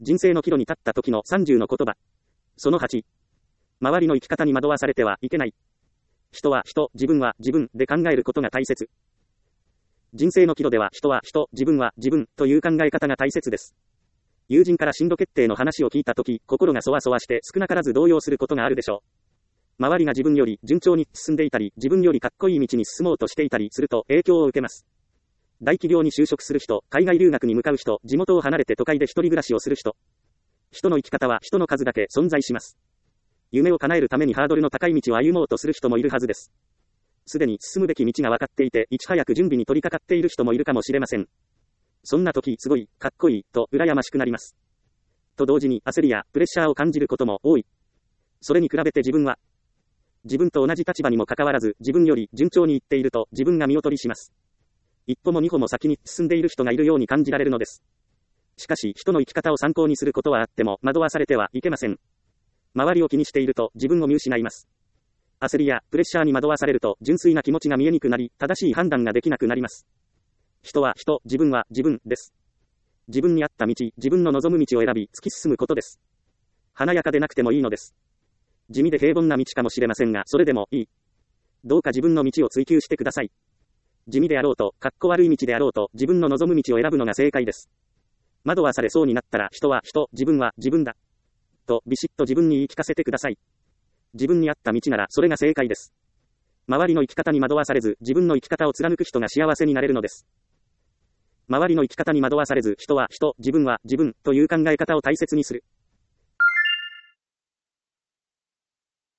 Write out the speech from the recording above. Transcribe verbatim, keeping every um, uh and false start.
人生の岐路に立った時のさんじゅうの言葉。そのはち。周りの生き方に惑わされてはいけない。人は人、自分は自分で考えることが大切。人生の岐路では人は人、自分は自分という考え方が大切です。友人から進路決定の話を聞いたとき、心がそわそわして少なからず動揺することがあるでしょう。周りが自分より順調に進んでいたり、自分よりかっこいい道に進もうとしていたりすると影響を受けます。大企業に就職する人、海外留学に向かう人、地元を離れて都会で一人暮らしをする人。人の生き方は人の数だけ存在します。夢を叶えるためにハードルの高い道を歩もうとする人もいるはずです。すでに進むべき道が分かっていて、いち早く準備に取り掛かっている人もいるかもしれません。そんな時、すごい、かっこいい、と羨ましくなります。と同時に焦りやプレッシャーを感じることも多い。それに比べて自分は、自分と同じ立場にもかかわらず、自分より順調にいっていると自分が見劣りします。一歩も二歩も先に進んでいる人がいるように感じられるのです。しかし、人の生き方を参考にすることはあっても、惑わされてはいけません。周りを気にしていると自分を見失います。焦りやプレッシャーに惑わされると、純粋な気持ちが見えにくくなり、正しい判断ができなくなります。人は人、自分は自分です。自分に合った道、自分の望む道を選び、突き進むことです。華やかでなくてもいいのです。地味で平凡な道かもしれませんが、それでもいい。どうか自分の道を追求してください。地味であろうと、かっこ悪い道であろうと、自分の望む道を選ぶのが正解です。惑わされそうになったら、人は人、自分は自分だ。と、ビシッと自分に言い聞かせてください。自分に合った道なら、それが正解です。周りの生き方に惑わされず、自分の生き方を貫く人が幸せになれるのです。周りの生き方に惑わされず、人は人、自分は自分という考え方を大切にする。